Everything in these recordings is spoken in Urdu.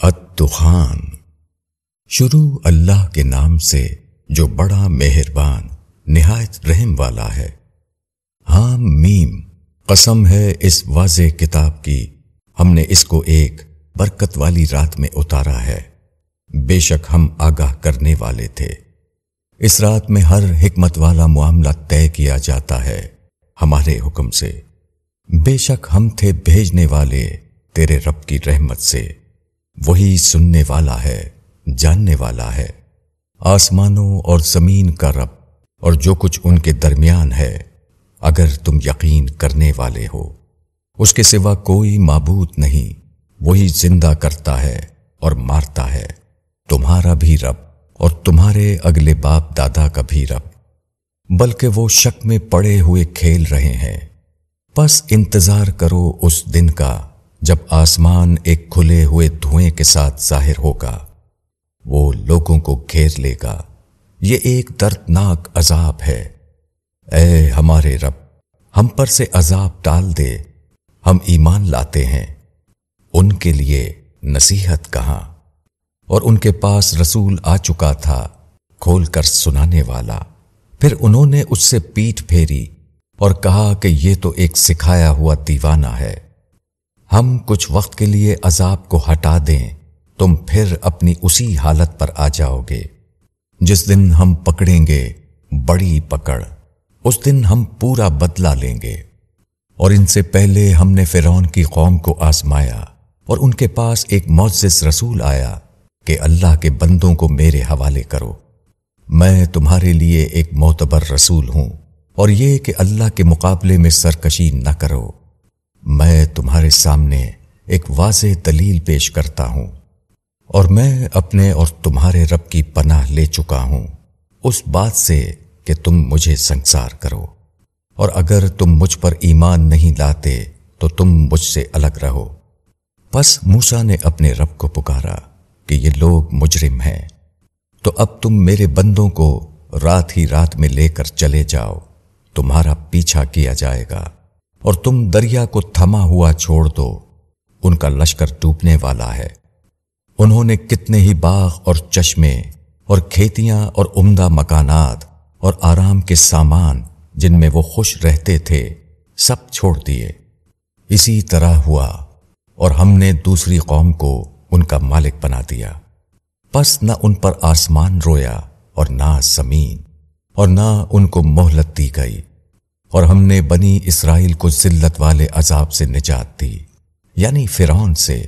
الدخان۔ شروع اللہ کے نام سے جو بڑا مہربان نہایت رحم والا ہے۔ حام میم، قسم ہے اس واضح کتاب کی، ہم نے اس کو ایک برکت والی رات میں اتارا ہے، بے شک ہم آگاہ کرنے والے تھے۔ اس رات میں ہر حکمت والا معاملہ طے کیا جاتا ہے ہمارے حکم سے، بے شک ہم تھے بھیجنے والے تیرے رب کی رحمت سے، وہی سننے والا ہے، جاننے والا ہے۔ آسمانوں اور زمین کا رب اور جو کچھ ان کے درمیان ہے، اگر تم یقین کرنے والے ہو، اس کے سوا کوئی معبود نہیں، وہی زندہ کرتا ہے اور مارتا ہے، تمہارا بھی رب اور تمہارے اگلے باپ دادا کا بھی رب، بلکہ وہ شک میں پڑے ہوئے کھیل رہے ہیں۔ پس انتظار کرو اس دن کا جب آسمان ایک کھلے ہوئے دھوئیں کے ساتھ ظاہر ہوگا، وہ لوگوں کو گھیر لے گا، یہ ایک دردناک عذاب ہے۔ اے ہمارے رب، ہم پر سے عذاب ٹال دے، ہم ایمان لاتے ہیں۔ ان کے لیے نصیحت کہاں، اور ان کے پاس رسول آ چکا تھا کھول کر سنانے والا، پھر انہوں نے اس سے پیٹھ پھیری اور کہا کہ یہ تو ایک سکھایا ہوا دیوانہ ہے۔ ہم کچھ وقت کے لیے عذاب کو ہٹا دیں، تم پھر اپنی اسی حالت پر آ جاؤ گے۔ جس دن ہم پکڑیں گے بڑی پکڑ، اس دن ہم پورا بدلہ لیں گے۔ اور ان سے پہلے ہم نے فرعون کی قوم کو آزمایا، اور ان کے پاس ایک معزز رسول آیا کہ اللہ کے بندوں کو میرے حوالے کرو، میں تمہارے لیے ایک معتبر رسول ہوں، اور یہ کہ اللہ کے مقابلے میں سرکشی نہ کرو۔ میں تمہارے سامنے ایک واضح دلیل پیش کرتا ہوں، اور میں اپنے اور تمہارے رب کی پناہ لے چکا ہوں اس بات سے کہ تم مجھے سنگسار کرو، اور اگر تم مجھ پر ایمان نہیں لاتے تو تم مجھ سے الگ رہو۔ پس موسیٰ نے اپنے رب کو پکارا کہ یہ لوگ مجرم ہیں، تو اب تم میرے بندوں کو رات ہی رات میں لے کر چلے جاؤ، تمہارا پیچھا کیا جائے گا، اور تم دریا کو تھما ہوا چھوڑ دو، ان کا لشکر ڈوبنے والا ہے۔ انہوں نے کتنے ہی باغ اور چشمے اور کھیتیاں اور عمدہ مکانات اور آرام کے سامان جن میں وہ خوش رہتے تھے سب چھوڑ دیے۔ اسی طرح ہوا، اور ہم نے دوسری قوم کو ان کا مالک بنا دیا۔ پس نہ ان پر آسمان رویا اور نہ زمین، اور نہ ان کو مہلت دی گئی، اور ہم نے بنی اسرائیل کو ذلت والے عذاب سے نجات دی، یعنی فرعون سے۔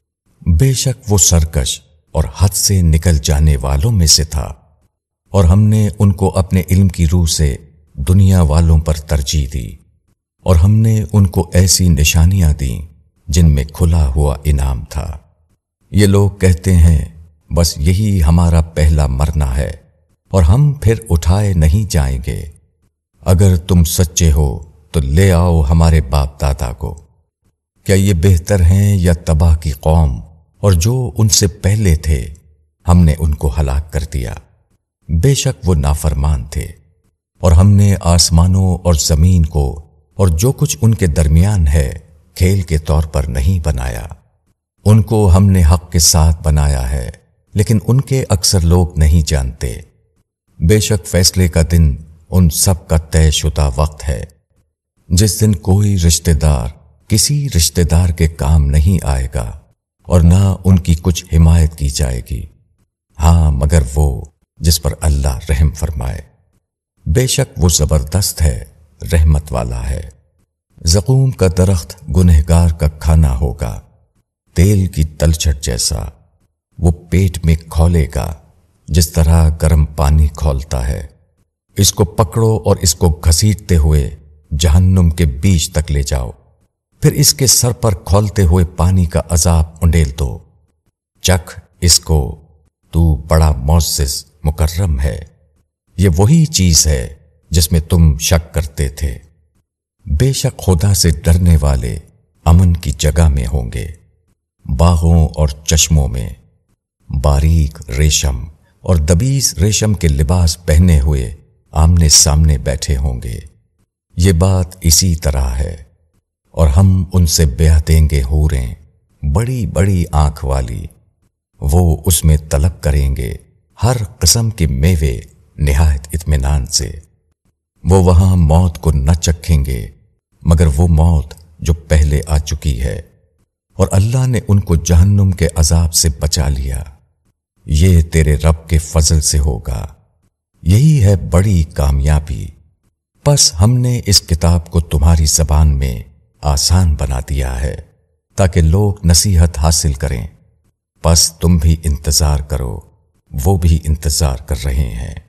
بے شک وہ سرکش اور حد سے نکل جانے والوں میں سے تھا، اور ہم نے ان کو اپنے علم کی روح سے دنیا والوں پر ترجیح دی، اور ہم نے ان کو ایسی نشانیاں دیں جن میں کھلا ہوا انعام تھا۔ یہ لوگ کہتے ہیں بس یہی ہمارا پہلا مرنا ہے، اور ہم پھر اٹھائے نہیں جائیں گے۔ اگر تم سچے ہو تو لے آؤ ہمارے باپ دادا کو۔ کیا یہ بہتر ہیں یا تباہ کی قوم، اور جو ان سے پہلے تھے ہم نے ان کو ہلاک کر دیا، بے شک وہ نافرمان تھے۔ اور ہم نے آسمانوں اور زمین کو اور جو کچھ ان کے درمیان ہے کھیل کے طور پر نہیں بنایا، ان کو ہم نے حق کے ساتھ بنایا ہے، لیکن ان کے اکثر لوگ نہیں جانتے۔ بے شک فیصلے کا دن ان سب کا طے شدہ وقت ہے، جس دن کوئی رشتہ دار کسی رشتہ دار کے کام نہیں آئے گا، اور نہ ان کی کچھ حمایت کی جائے گی، ہاں مگر وہ جس پر اللہ رحم فرمائے۔ بے شک وہ زبردست ہے، رحمت والا ہے۔ زقوم کا درخت گنہگار کا کھانا ہوگا، تیل کی تلچھٹ جیسا، وہ پیٹ میں کھولے گا جس طرح گرم پانی کھولتا ہے۔ اس کو پکڑو اور اس کو گھسیٹتے ہوئے جہنم کے بیچ تک لے جاؤ، پھر اس کے سر پر کھولتے ہوئے پانی کا عذاب انڈیل دو۔ چکھ اس کو، تو بڑا معزز مکرم ہے۔ یہ وہی چیز ہے جس میں تم شک کرتے تھے۔ بے شک خدا سے ڈرنے والے امن کی جگہ میں ہوں گے، باغوں اور چشموں میں، باریک ریشم اور دبیس ریشم کے لباس پہنے ہوئے آمنے سامنے بیٹھے ہوں گے۔ یہ بات اسی طرح ہے، اور ہم ان سے بیاہ دیں گے حوریں بڑی بڑی آنکھ والی، وہ اس میں طلب کریں گے ہر قسم کے میوے نہایت اطمینان سے۔ وہ وہاں موت کو نہ چکھیں گے مگر وہ موت جو پہلے آ چکی ہے، اور اللہ نے ان کو جہنم کے عذاب سے بچا لیا۔ یہ تیرے رب کے فضل سے ہوگا، یہی ہے بڑی کامیابی۔ بس ہم نے اس کتاب کو تمہاری زبان میں آسان بنا دیا ہے تاکہ لوگ نصیحت حاصل کریں۔ بس تم بھی انتظار کرو، وہ بھی انتظار کر رہے ہیں۔